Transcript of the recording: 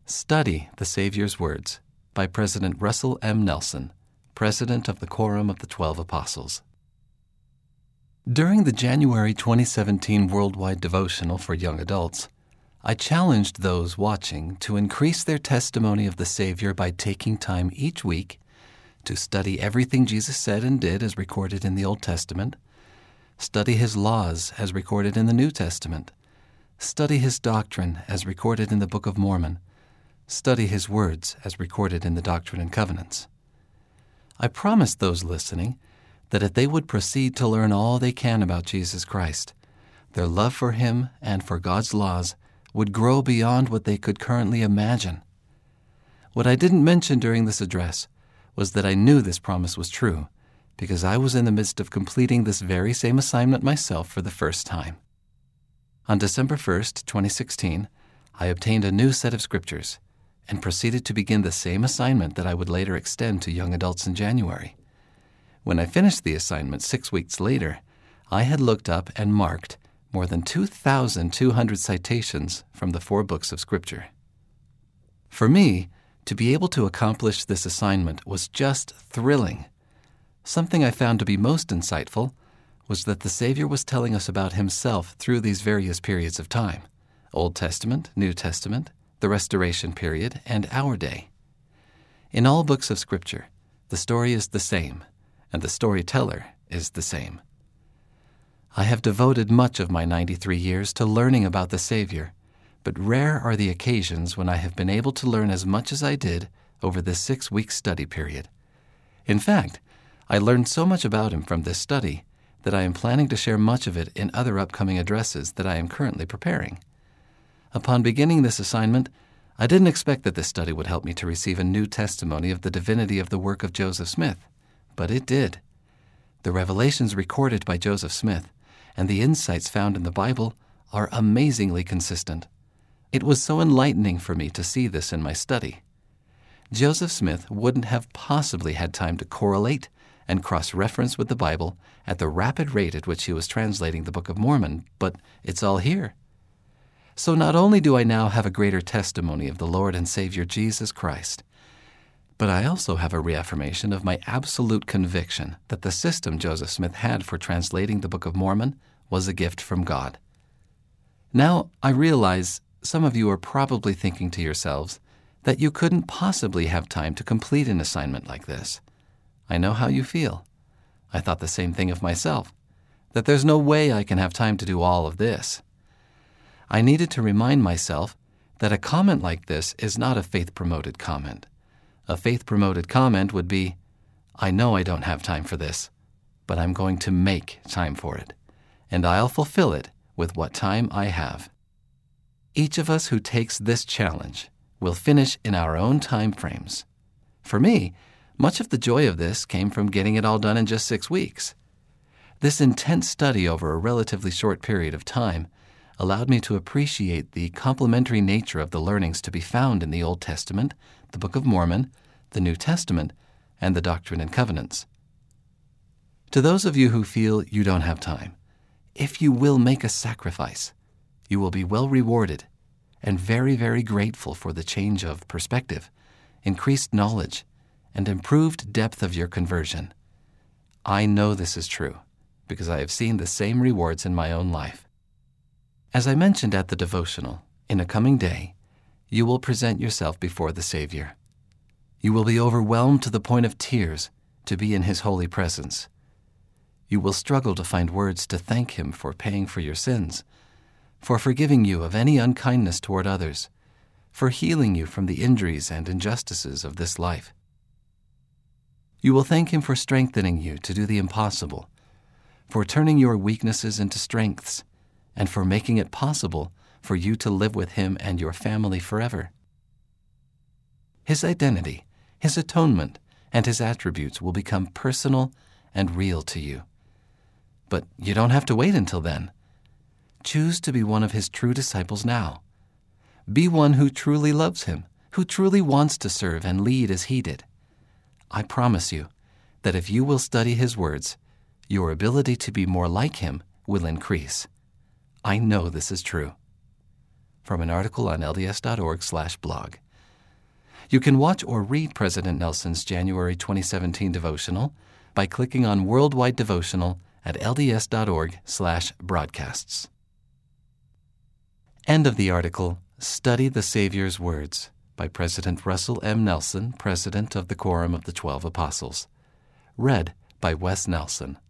Study the Savior's Words by President Russell M. Nelson, President of the Quorum of the 12 Apostles. During the January 2017 Worldwide Devotional for Young Adults, I challenged those watching to increase their testimony of the Savior by taking time each week to study everything Jesus said and did as recorded in the Old Testament, study His laws as recorded in the New Testament, study His doctrine as recorded in the Book of Mormon, study His words as recorded in the Doctrine and Covenants. I promised those listening that if they would proceed to learn all they can about Jesus Christ, their love for Him and for God's laws would grow beyond what they could currently imagine. What I didn't mention during this address was that I knew this promise was true because I was in the midst of completing this very same assignment myself for the first time. On December 1st, 2016, I obtained a new set of scriptures and proceeded to begin the same assignment that I would later extend to young adults in January. When I finished the assignment 6 weeks later, I had looked up and marked more than 2,200 citations from the 4 books of Scripture. For me, to be able to accomplish this assignment was just thrilling. Something I found to be most insightful was that the Savior was telling us about Himself through these various periods of time: Old Testament, New Testament, the Restoration period, and our day. In all books of Scripture, the story is the same, and the storyteller is the same. I have devoted much of my 93 years to learning about the Savior, but rare are the occasions when I have been able to learn as much as I did over this 6-week study period. In fact, I learned so much about Him from this study that I am planning to share much of it in other upcoming addresses that I am currently preparing. Upon beginning this assignment, I didn't expect that this study would help me to receive a new testimony of the divinity of the work of Joseph Smith, but it did. The revelations recorded by Joseph Smith and the insights found in the Bible are amazingly consistent. It was so enlightening for me to see this in my study. Joseph Smith wouldn't have possibly had time to correlate and cross-reference with the Bible at the rapid rate at which he was translating the Book of Mormon, but it's all here. So not only do I now have a greater testimony of the Lord and Savior Jesus Christ, but I also have a reaffirmation of my absolute conviction that the system Joseph Smith had for translating the Book of Mormon was a gift from God. Now, I realize some of you are probably thinking to yourselves that you couldn't possibly have time to complete an assignment like this. I know how you feel. I thought the same thing of myself, that there's no way I can have time to do all of this. I needed to remind myself that a comment like this is not a faith-promoted comment. A faith-promoted comment would be, I know I don't have time for this, but I'm going to make time for it, and I'll fulfill it with what time I have. Each of us who takes this challenge will finish in our own time frames. For me, much of the joy of this came from getting it all done in just 6 weeks. This intense study over a relatively short period of time allowed me to appreciate the complementary nature of the learnings to be found in the Old Testament, the Book of Mormon, the New Testament, and the Doctrine and Covenants. To those of you who feel you don't have time, if you will make a sacrifice, you will be well rewarded and very, very grateful for the change of perspective, increased knowledge, and improved depth of your conversion. I know this is true because I have seen the same rewards in my own life. As I mentioned at the devotional, in a coming day, you will present yourself before the Savior. You will be overwhelmed to the point of tears to be in His holy presence. You will struggle to find words to thank Him for paying for your sins, for forgiving you of any unkindness toward others, for healing you from the injuries and injustices of this life. You will thank Him for strengthening you to do the impossible, for turning your weaknesses into strengths, and for making it possible for you to live with Him and your family forever. His identity, His atonement, and His attributes will become personal and real to you. But you don't have to wait until then. Choose to be one of His true disciples now. Be one who truly loves Him, who truly wants to serve and lead as He did. I promise you that if you will study His words, your ability to be more like Him will increase. I know this is true. From an article on lds.org/blog, You can watch or read President Nelson's January 2017 devotional by clicking on Worldwide Devotional at lds.org/broadcasts. End of the article, Study the Savior's Words, by President Russell M. Nelson, President of the Quorum of the 12 Apostles. Read by Wes Nelson.